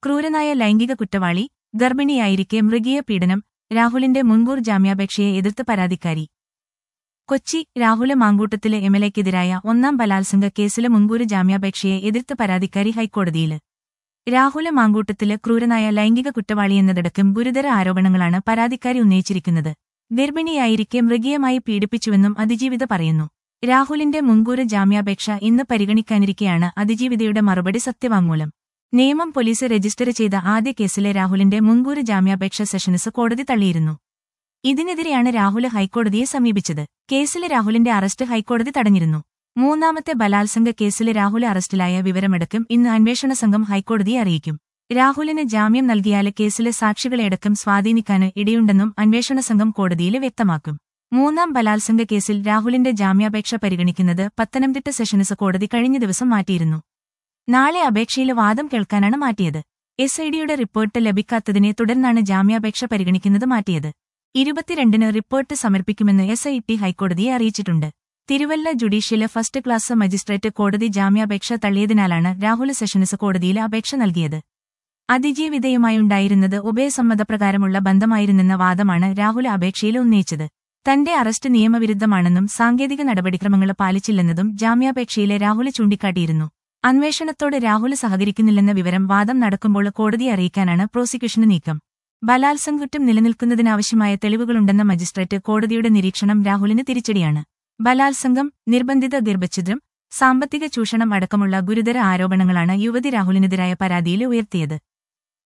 ക്രൂരനായ ലൈംഗിക കുറ്റവാളി, ഗർഭിണിയായിരിക്കെ മൃഗീയ പീഡനം, രാഹുലിന്റെ മുൻകൂർ ജാമ്യാപേക്ഷയെ എതിർത്ത് പരാതിക്കാരി. കൊച്ചി രാഹുല് മാങ്കൂട്ടത്തിലെ എംഎൽഎക്കെതിരായ ഒന്നാം ബലാത്സംഗ കേസിലെ മുൻകൂർ ജാമ്യാപേക്ഷയെ എതിർത്ത് പരാതിക്കാരി ഹൈക്കോടതിയില്. രാഹുല് മാങ്കൂട്ടത്തില് ക്രൂരനായ ലൈംഗിക കുറ്റവാളിയെന്നതടക്കം ഗുരുതര ആരോപണങ്ങളാണ് പരാതിക്കാരി ഉന്നയിച്ചിരിക്കുന്നത്. ഗർഭിണിയായിരിക്കെ മൃഗീയമായി പീഡിപ്പിച്ചുവെന്നും അതിജീവിത പറയുന്നു. രാഹുലിന്റെ മുൻകൂർ ജാമ്യാപേക്ഷ ഇന്ന് പരിഗണിക്കാനിരിക്കെയാണ് അതിജീവിതയുടെ മറുപടി സത്യവാങ്മൂലം. നേമം പോലീസ് രജിസ്റ്റർ ചെയ്ത ആദ്യ കേസിലെ രാഹുലിന്റെ മുൻകൂർ ജാമ്യാപേക്ഷ സെഷൻസ് കോടതി തള്ളിയിരുന്നു. ഇതിനെതിരെയാണ് രാഹുല് ഹൈക്കോടതിയെ സമീപിച്ചത്. കേസിലെ രാഹുലിന്റെ അറസ്റ്റ് ഹൈക്കോടതി തടഞ്ഞിരുന്നു. മൂന്നാമത്തെ ബലാത്സംഗ കേസില് രാഹുല് അറസ്റ്റിലായ വിവരമടക്കം ഇന്ന് അന്വേഷണ സംഘം ഹൈക്കോടതിയെ അറിയിക്കും. രാഹുലിന് ജാമ്യം നൽകിയാല് കേസിലെ സാക്ഷികളെയടക്കം സ്വാധീനിക്കാന് ഇടയുണ്ടെന്നും അന്വേഷണ സംഘം കോടതിയില് വ്യക്തമാക്കും. മൂന്നാം ബലാത്സംഗ കേസിൽ രാഹുലിന്റെ ജാമ്യാപേക്ഷ പരിഗണിക്കുന്നത് പത്തനംതിട്ട സെഷൻസ് കോടതി കഴിഞ്ഞ ദിവസം മാറ്റിയിരുന്നു. നാളെ അപേക്ഷയില് വാദം കേൾക്കാനാണ് മാറ്റിയത്. എസ്ഐഡിയുടെ റിപ്പോർട്ട് ലഭിക്കാത്തതിനെ തുടർന്നാണ് ജാമ്യാപേക്ഷ പരിഗണിക്കുന്നത് മാറ്റിയത്. 22-ന് റിപ്പോർട്ട് സമർപ്പിക്കുമെന്ന് എസ്ഐടി ഹൈക്കോടതിയെ അറിയിച്ചിട്ടുണ്ട്. Thiruvalla judicial first class magistrate കോടതി ജാമ്യാപേക്ഷ തള്ളിയതിനാലാണ് രാഹുല് സെഷൻസ് കോടതിയില് അപേക്ഷ നൽകിയത്. അതിജീവിതയുമായുണ്ടായിരുന്നത് ഉഭയസമ്മതപ്രകാരമുള്ള ബന്ധമായിരുന്നെന്ന വാദമാണ് രാഹുല് അപേക്ഷയിൽ ഉന്നയിച്ചത്. തന്റെ അറസ്റ്റ് നിയമവിരുദ്ധമാണെന്നും സാങ്കേതിക നടപടിക്രമങ്ങള് പാലിച്ചില്ലെന്നതും ജാമ്യാപേക്ഷയിലെ രാഹുല് ചൂണ്ടിക്കാട്ടിയിരുന്നു. അന്വേഷണത്തോട് രാഹുല് സഹകരിക്കുന്നില്ലെന്ന വിവരം വാദം നടക്കുമ്പോൾ കോടതിയെ അറിയിക്കാനാണ് പ്രോസിക്യൂഷന് നീക്കം. ബലാത്സംഗക്കുറ്റം നിലനിൽക്കുന്നതിനാവശ്യമായ തെളിവുകളുണ്ടെന്ന മജിസ്ട്രേറ്റ് കോടതിയുടെ നിരീക്ഷണം രാഹുലിന് തിരിച്ചടിയാണ്. ബലാത്സംഗം, നിർബന്ധിത ഗർഭഛിദ്രം, സാമ്പത്തിക ചൂഷണം അടക്കമുള്ള ഗുരുതര ആരോപണങ്ങളാണ് യുവതി രാഹുലിനെതിരായ പരാതിയിൽ ഉയർത്തിയത്.